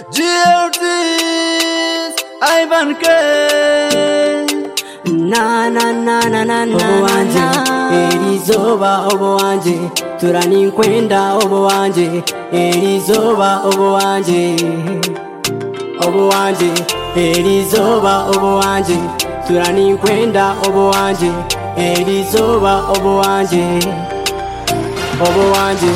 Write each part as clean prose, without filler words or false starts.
GLT's Ivan K. Na na na na na na. Obo wanje erizoba obo wanje turani kwenda obo wanje erizoba obo wanje obo wanje erizoba obo wanje turani kwenda obo wanje erizoba obo wanje obo wanje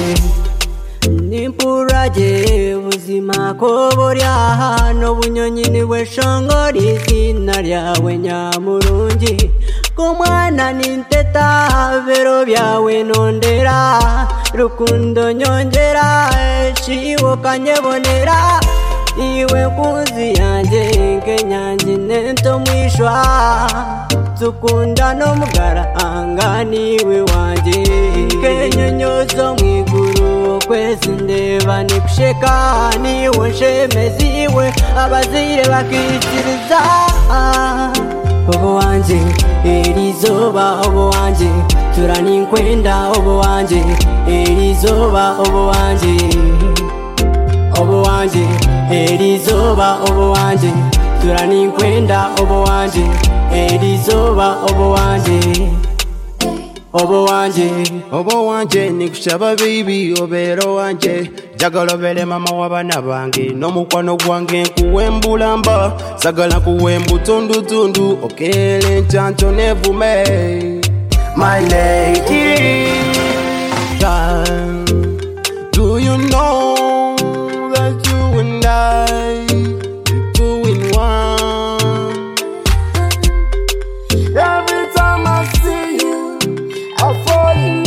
nimpuraje buzima ko borya no bunyonyi niwe shongori izina ryawe nyamurungi ko mwana ninteta bero byawe nondera rukundo nyongera shiwo kanyebonera iwe kuzi yanje nkenyanji nento mwishwa tukunda no mugara anganiwe wanje kenyonyozo mwiguru kwezi ndeba nikusheka niwe nshemeziwe abazire bakitiriza obo wanje erizoba obo wanje turani kwenda obo wanje erizoba obo wanje obo wanje erizoba obo wanje turani kwenda obo wanje erizoba obo wanje obo wanje obo wanje nikushaba baby obero wanje jagala bele mama wabana bange n'omukwano gwange nkuwembulamba sagala kuwembutundu tundu okele nchancho nevume my lady. Do you know that you and I two in one? Every time I see you I fall in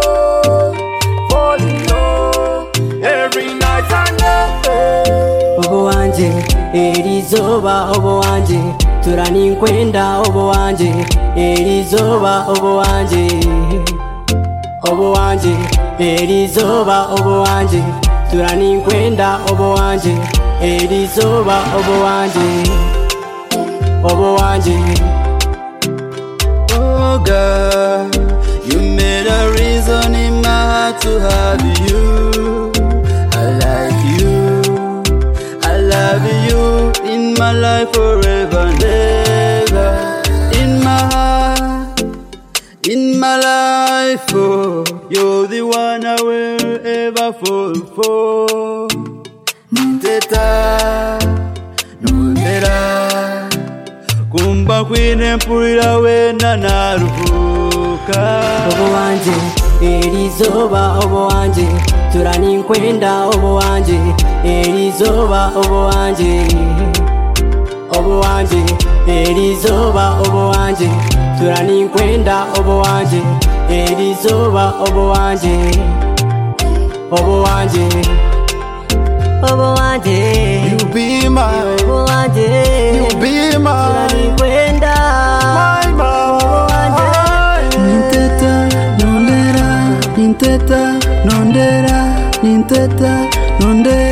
love every night and day. obo wanje erizoba obo wanje turani kwenda obo wanje erizoba obo wanje obo wanje erizoba obo wanje turani kwenda obo wanje erizoba obo wanje obo wanje. Oh God, you made a reason in my heart to have you. I like you, I love you in my life forever and ever. In my heart, in my life, oh, you're the one I will ever fall for. Ninteta, nondera, kumba kwine mpulira wena naruhuka. Obo wanje erizoba obo wanje turani kwenda obo wanje erizoba obo wanje obo wanje erizoba obo wanje turani kwenda obo wanje erizoba obo wanje obo wanje obo wanje You be my, obo wanje you be my, turani kwenda my boy. Ninteta, nondera, ninteta, nondera, ninteta, nondera.